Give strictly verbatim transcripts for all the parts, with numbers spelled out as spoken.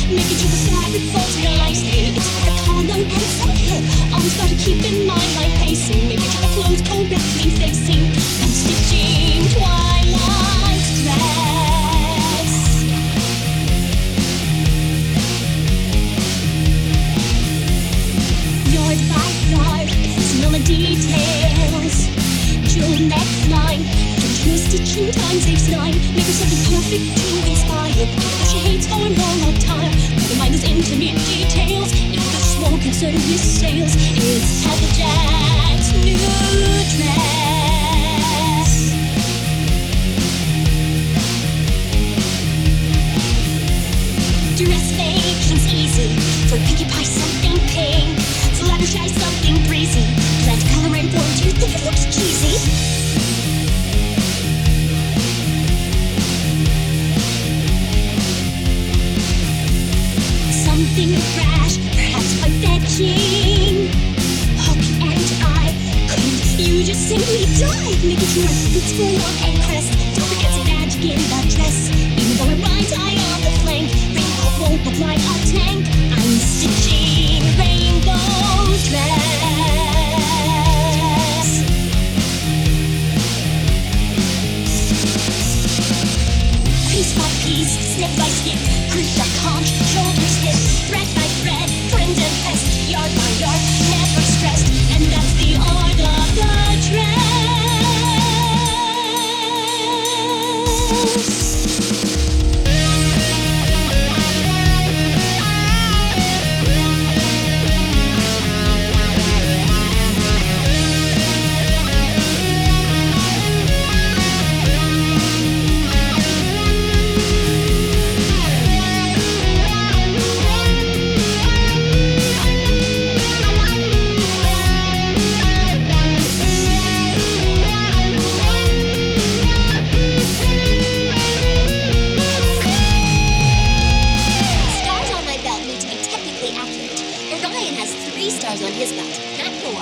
Making sure the fabric falls nicely. It's for a collar and some hip. Always gotta keep in mind my pacing. Making sure the clothes correctly facing. I'm stitching Twilight's dress. Yard by yard, smell the details. Drill next line. Continuous stitching time saves time. Make her something perfect to inspire. But she hates for a long time. Never mind those intimate details. If there's small concern with sales, it's Applejack's new dress. Dress making's easy. For Pinkie Pie something pink. For Fluttershy something breezy. Blend color and form. Do you think it looks cheesy? Something brash, perhaps by fetching. Hook and eye, couldn't you just simply dive? Making sure it's full on and crest. Don't forget to magic in the dress. Even though it rhymes high on the flank, rainbow won't look like a tank. I'm stitching rainbow dress. Piece by piece, snip by snip, crease by conch, shoulders hip, thread by thread, trimmed and pressed, yard by yard, never stressed, and that's the art of the dress. Stars on his belt, not four.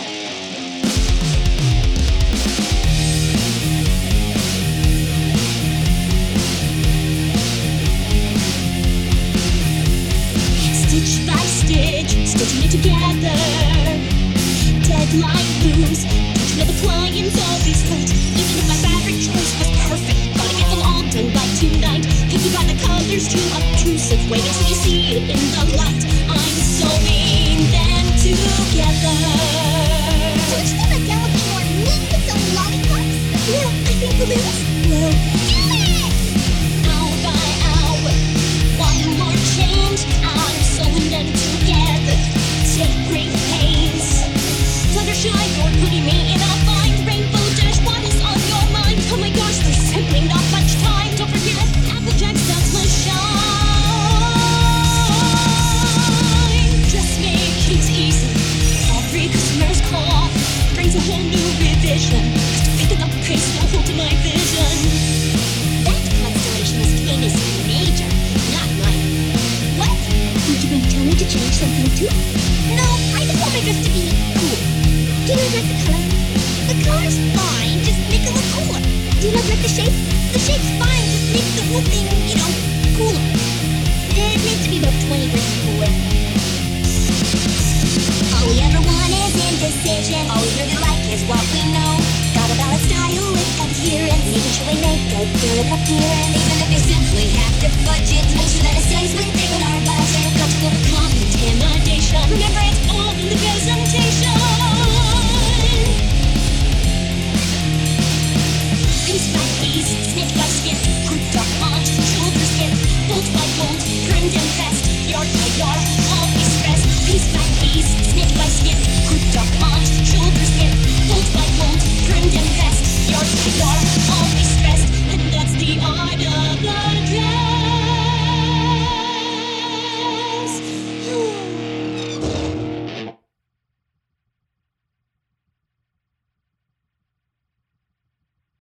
Stitch by stitch, stitching it together. Deadline looms, teaching of the clients always late. Even if my fabric choice was perfect, gotta get them all done by tonight. Picky by the colors, too obtrusive. Wait until you see it in the light. I'm sewing them together. Don't you think Adele would be more mean with some lollipops? Yeah, I think balloons will Do it! hour by hour. One more change, I'm sewing them together. Take great pains. Fluttershy, you're putting me in a bind. Rainbow Dash, what is on your mind? Oh my gosh, there's simply not much time. Don't forget, Applejack's that's my shine. Dressmaking's easy. Every customer's call brings a whole new revision. Just picking up the pace, no hold to my vision. That constellation is famous major, not minor. What? Would you really tell me to change something too? No, I just want my dress to be cool. Do you not like the color? The color's fine, just make it look cooler. Do you not like the shape? The shape's fine, just make the whole thing, you know, cooler. It needs to be about twenty percent cooler. All we ever want is indecision. All we really like is what we know. Gotta balance style with adherence, making sure we make a good appearance. Even if you simply have to budget, make sure that it stays within our budget. Got to overcome intimidation. Remember, it's all in the presentation. Piece by piece, snip by snip, hooked up onto shoulders hip, bolt by bolt, trimmed and pressed.